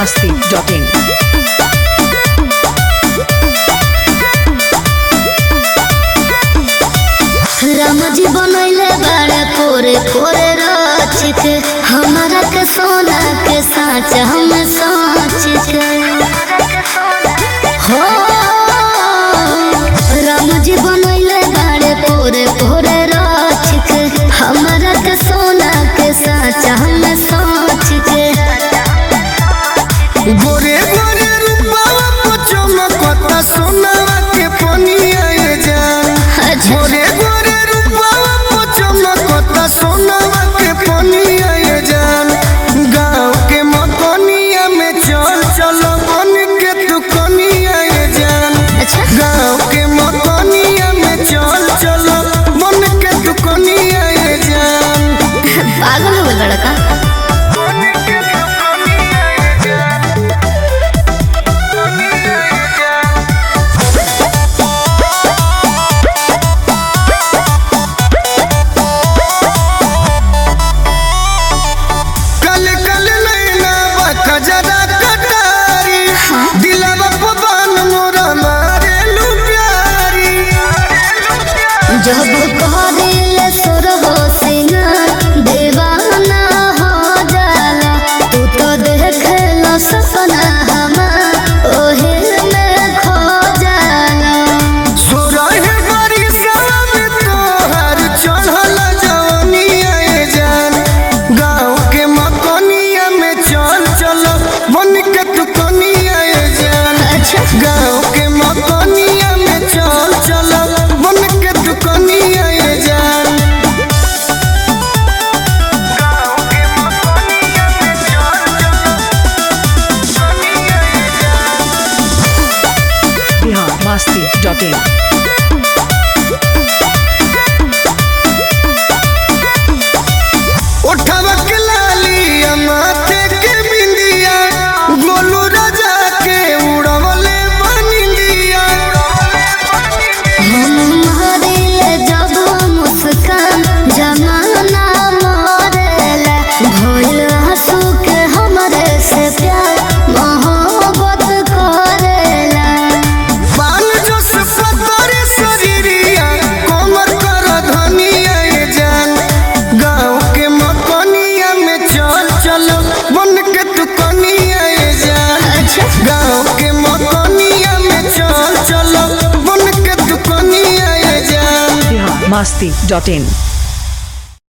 masti.in Ramji बनैले बाड़े कोरे कोरे रच के हमारा के सोना के साँच हम सोच के हो रामजी बनैले बाड़े कोरे कोरे रच के हमारा के सोना के साँच हम सोच के गोरे गोरे रूपावा को चमकता सोनावा के पनिया ये जान गोरे गोरे रूपावा को चमकता सोनावा के पनिया ये जान गाँव के मकनिया में चल चलो बन के तू कनिया ये जान गाँव के मकनिया में चल चलो बन के तू कनिया ये जान पागल हो गया लड़का जब कहदिल सुर हो सिंगार दीवाना हो जाला तू तो देख लो सपना हमार ओहे में खो जाला सोरह बरिसवा में तोहर चढ़ल जवनिया ये जान गाँव के मकनिया में चल चलो बन के तू कनिया ये जान गाँव के मकनिया में चल चलो बन के तू कनिया ये जान बिहार masti.in उठवा के लालिया माथे के बिंदिया गोलू राजा के उड़वले बनिंदिया हम मारिल जब मुस्कान जमाना मोरेला भइल हंसू के हमरे से प्यार मोहब्बत करेला बाल जो सफदर शरीरिया कोमर कर धनिया ये जान गाँव के मकनिया में चल चलो बन के तू कनिया ये जान गाँव के मकनिया में चल चलो बन के तू कनिया ये जान बिहार masti.in